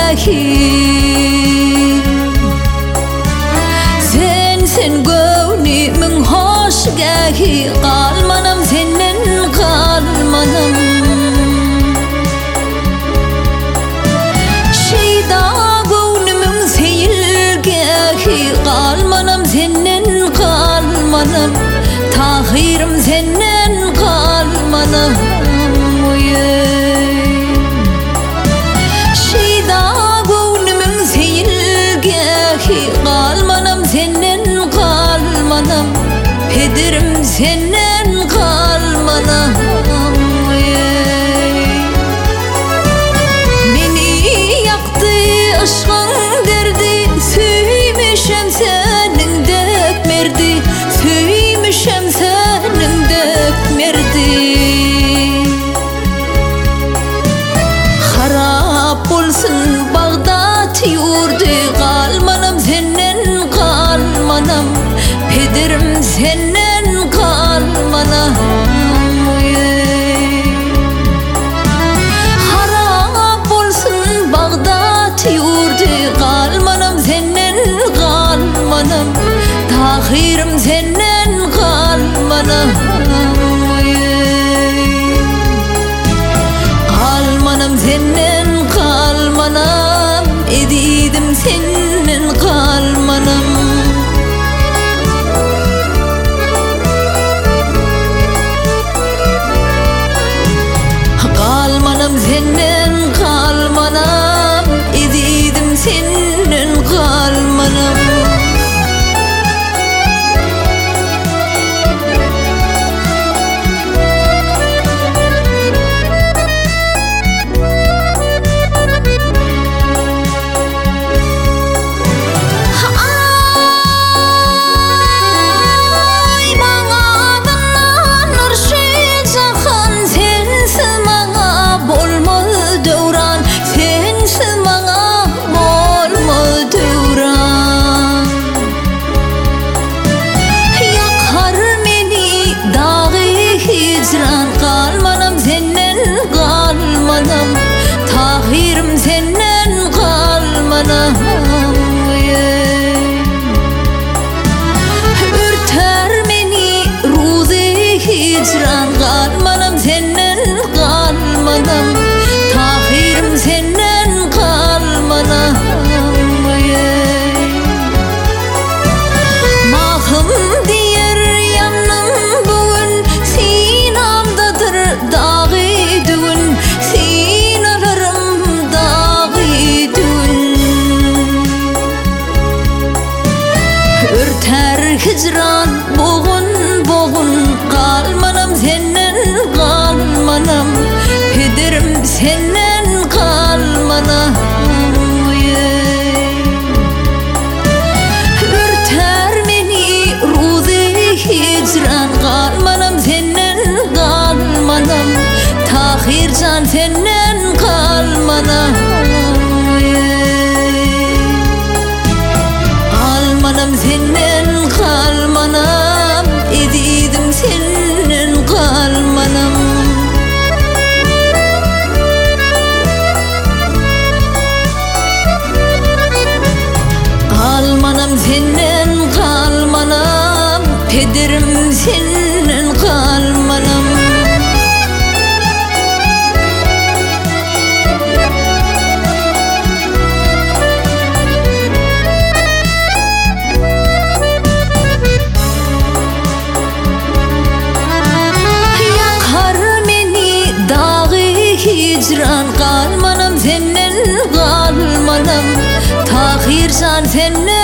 gahi sen gönlümün hoş gahi kalmanam senin kalmanam şeyda gönlümün seyir gahi kalmanam senin kalmanam tahirim senin kalmanam kalmanam senin kalmanam pederim senin kalmanam beni yaktı aşkın derdi süymüşem senin dökmerdi süymüşem senin dökmerdi harap olsun Bağdat yurdu kalmanam senin kalmanam pederim senin kalmanam harap olsun Bağdat yurdu kalmanam senin kalmanam tahirim senin kalmanam kalmanam senin kalmanam edidim senin kalmanam kalmanam senin kalmanam edidim senin kalmanam kalmanam senin kalmanam tahirim senin kalmanam ürter beni ruzi hicran kalmanam senin kalmanam tahirim senin kalmanam mahım diyer yanım bugün dağı düğün sinalarım dağı düğün ürter hicran boğun boğun kalmanam senin kalmanam pederim senin kalmanam ürter beni ruzi hicran kalmanam senin kalmanam tahircan senin kalmanam kalmanam senin kalmanam edidim senin kalmanam kalmanam senin kalmanam pederim senin kalmanam hicran kalmanam senin kalmanam tahircan senin